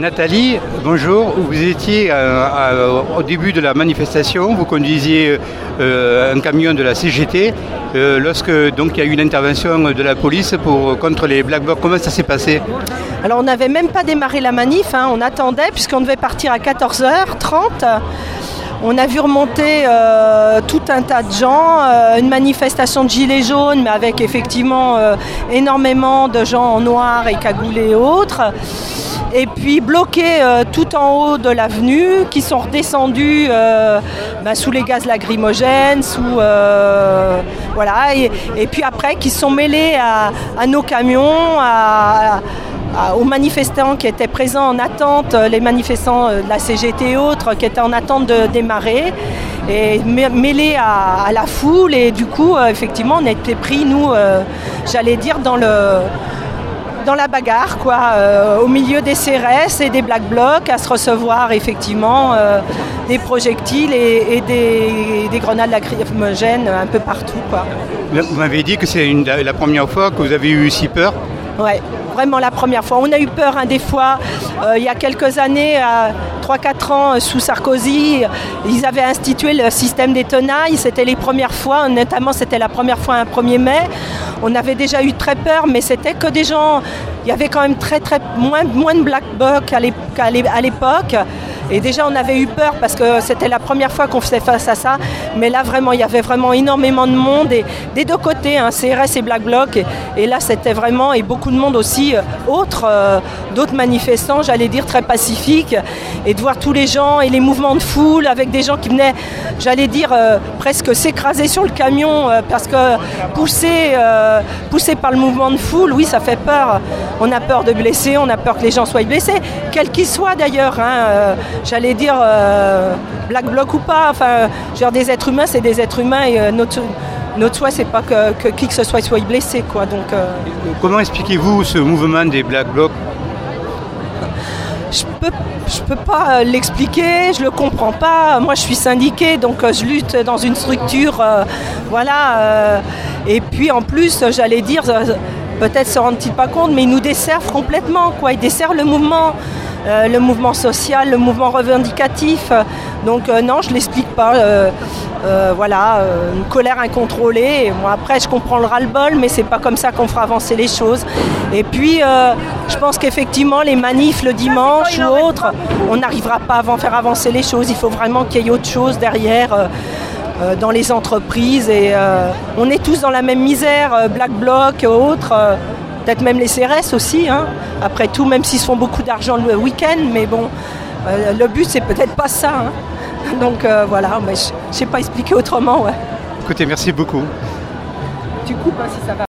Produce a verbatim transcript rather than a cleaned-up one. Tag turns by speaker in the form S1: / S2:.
S1: Nathalie, bonjour. Vous étiez euh, à, au début de la manifestation, vous conduisiez euh, un camion de la C G T euh, lorsque donc, il y a eu une intervention de la police pour, contre les Black Blocs. Comment ça s'est passé?
S2: Alors on n'avait même pas démarré la manif, hein, on attendait puisqu'on devait partir à quatorze heures trente. On a vu remonter euh, tout un tas de gens, euh, une manifestation de gilets jaunes, mais avec effectivement euh, énormément de gens en noir et cagoulés et autres. Et puis bloqués euh, tout en haut de l'avenue, qui sont redescendus euh, bah, sous les gaz lacrymogènes, sous euh, voilà, et, et puis après qui sont mêlés à, à nos camions, à, à, aux manifestants qui étaient présents en attente, les manifestants de la C G T et autres qui étaient en attente de démarrer, et mêlés à, à la foule, et du coup euh, effectivement on a été pris, nous, euh, j'allais dire, dans le dans la bagarre, quoi, euh, au milieu des C R S et des Black Blocs, à se recevoir effectivement euh, des projectiles et, et des, des grenades lacrymogènes un peu partout, quoi.
S1: Vous m'avez dit que c'est une, la première fois que vous avez eu si peur?
S2: Ouais, vraiment la première fois. On a eu peur hein, des fois, euh, il y a quelques années, à trois quatre ans, sous Sarkozy, ils avaient institué le système des tenailles. C'était les premières fois, notamment c'était la première fois un premier mai. On avait déjà eu très peur, mais c'était que des gens... Il y avait quand même très, très, moins, moins de Black Blocs à l'époque. Et déjà, on avait eu peur parce que c'était la première fois qu'on faisait face à ça. Mais là, vraiment, il y avait vraiment énormément de monde. Et des deux côtés, hein, C R S et Black Bloc. Et, et là, c'était vraiment... Et beaucoup de monde aussi, euh, autres, euh, d'autres manifestants, j'allais dire, très pacifiques. Et de voir tous les gens et les mouvements de foule avec des gens qui venaient, j'allais dire, euh, presque s'écraser sur le camion. Euh, parce que poussés, euh, poussés par le mouvement de foule, oui, ça fait peur. On a peur de blesser, on a peur que les gens soient blessés. Quels qu'ils soient d'ailleurs, hein, euh, j'allais dire euh, Black Bloc ou pas, enfin, genre des êtres humains, c'est des êtres humains, et euh, notre, notre souhait, c'est pas que, que qui que ce soit soit blessé, quoi. Donc, euh...
S1: comment expliquez-vous ce mouvement des Black Blocs?
S2: Je peux, je peux pas l'expliquer, je le comprends pas. Moi, je suis syndiquée, donc euh, je lutte dans une structure, euh, voilà. Euh, et puis en plus, j'allais dire, euh, peut-être se rendent-ils pas compte, mais ils nous desservent complètement, quoi. Ils desservent le mouvement. Euh, le mouvement social, le mouvement revendicatif. Donc euh, non, je ne l'explique pas. Euh, euh, voilà, euh, une colère incontrôlée. Et moi, après, je comprends le ras-le-bol, mais c'est pas comme ça qu'on fera avancer les choses. Et puis, euh, je pense qu'effectivement, les manifs le dimanche ou autre, on n'arrivera pas à faire avancer les choses. Il faut vraiment qu'il y ait autre chose derrière. Euh, euh, dans les entreprises. Et euh, on est tous dans la même misère, euh, Black Bloc, autres. Euh, Peut-être même les C R S aussi, hein. Après tout, même s'ils se font beaucoup d'argent le week-end, mais bon, euh, le but, c'est peut-être pas ça. Hein. Donc euh, voilà, mais je ne sais pas expliquer autrement. Ouais.
S1: Écoutez, merci beaucoup.
S2: Tu coupes hein, si ça va.